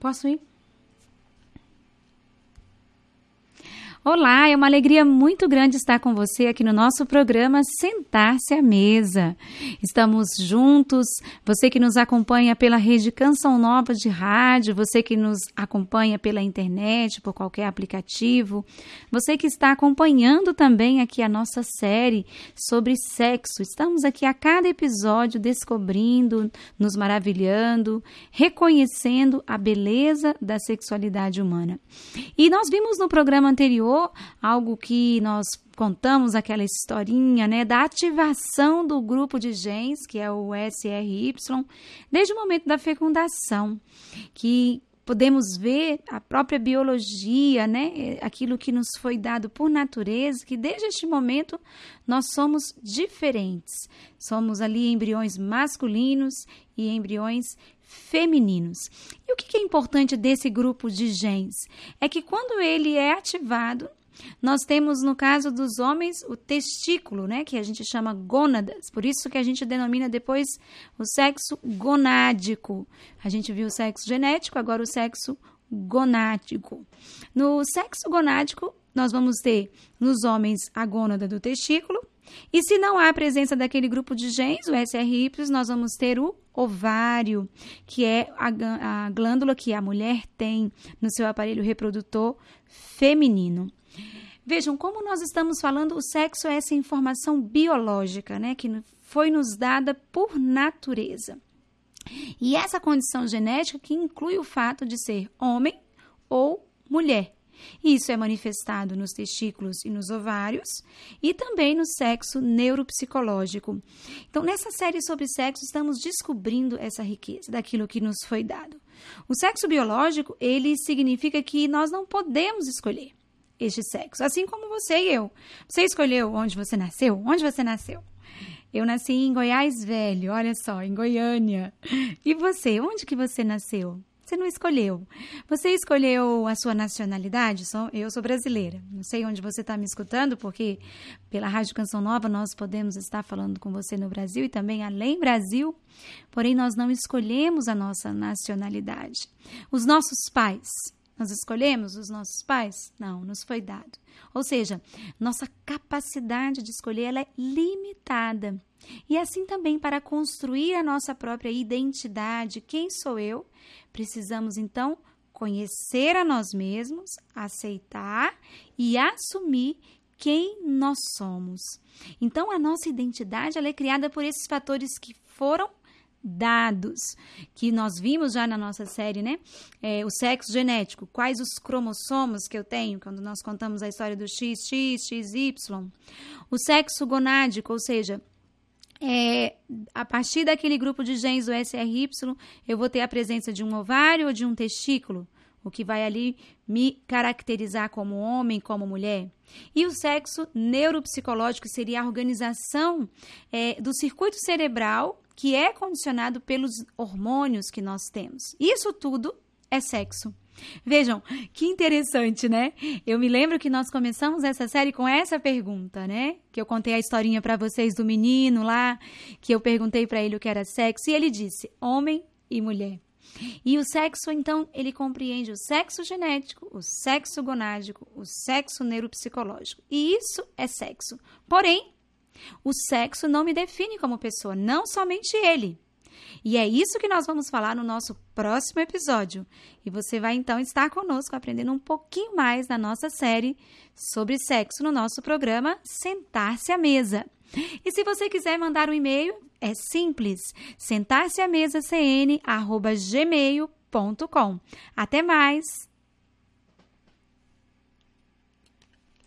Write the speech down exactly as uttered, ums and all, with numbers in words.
Posso ir? Olá, é uma alegria muito grande estar com você aqui no nosso programa Sentar-se à Mesa. Estamos juntos, você que nos acompanha pela rede Canção Nova de rádio, você que nos acompanha pela internet, por qualquer aplicativo, você que está acompanhando também aqui a nossa série sobre sexo. Estamos aqui a cada episódio descobrindo, nos maravilhando, reconhecendo a beleza da sexualidade humana. E nós vimos no programa anterior algo que nós contamos, aquela historinha, né, da ativação do grupo de genes, que é o S R Y, desde o momento da fecundação, que podemos ver a própria biologia, né, aquilo que nos foi dado por natureza, que desde este momento nós somos diferentes. Somos ali embriões masculinos e embriões femininos. E o que é importante desse grupo de genes? É que quando ele é ativado, nós temos, no caso dos homens, o testículo, né, que a gente chama gônadas, por isso que a gente denomina depois o sexo gonádico. A gente viu o sexo genético, agora o sexo gonádico. No sexo gonádico, nós vamos ter nos homens a gônada do testículo, e se não há a presença daquele grupo de genes, o S R Y, nós vamos ter o ovário, que é a, a glândula que a mulher tem no seu aparelho reprodutor feminino. Vejam, como nós estamos falando, o sexo é essa informação biológica, né, que foi nos dada por natureza. E essa condição genética que inclui o fato de ser homem ou mulher. Isso é manifestado nos testículos e nos ovários e também no sexo neuropsicológico. Então, nessa série sobre sexo, estamos descobrindo essa riqueza daquilo que nos foi dado. O sexo biológico, ele significa que nós não podemos escolher este sexo, assim como você e eu. Você escolheu onde você nasceu? Onde você nasceu? Eu nasci em Goiás Velho, olha só, em Goiânia. E você, onde que você nasceu? Você não escolheu. Você escolheu a sua nacionalidade? Eu sou brasileira. Não sei onde você está me escutando, porque pela Rádio Canção Nova nós podemos estar falando com você no Brasil e também além Brasil, porém nós não escolhemos a nossa nacionalidade. Os nossos pais, nós escolhemos os nossos pais? Não, nos foi dado. Ou seja, nossa capacidade de escolher ela é limitada. E assim também, para construir a nossa própria identidade, quem sou eu, precisamos então conhecer a nós mesmos, aceitar e assumir quem nós somos. Então, a nossa identidade ela é criada por esses fatores que foram dados, que nós vimos já na nossa série, né? É, o sexo genético, quais os cromossomos que eu tenho, quando nós contamos a história do X X, X Y. O sexo gonádico, ou seja, É, a partir daquele grupo de genes do S R Y, eu vou ter a presença de um ovário ou de um testículo, o que vai ali me caracterizar como homem, como mulher. E o sexo neuropsicológico seria a organização é, do circuito cerebral que é condicionado pelos hormônios que nós temos. Isso tudo é sexo. Vejam, que interessante, né? Eu me lembro que nós começamos essa série com essa pergunta, né? Que eu contei a historinha para vocês do menino lá, que eu perguntei para ele o que era sexo, e ele disse homem e mulher. E o sexo, então, ele compreende o sexo genético, o sexo gonádico, o sexo neuropsicológico. E isso é sexo. Porém, o sexo não me define como pessoa, não somente ele. E é isso que nós vamos falar no nosso próximo episódio. E você vai então estar conosco aprendendo um pouquinho mais da nossa série sobre sexo no nosso programa Sentar-se à Mesa. E se você quiser mandar um e-mail, é simples, sentar-se à mesa c n arroba gmail ponto com. Até mais!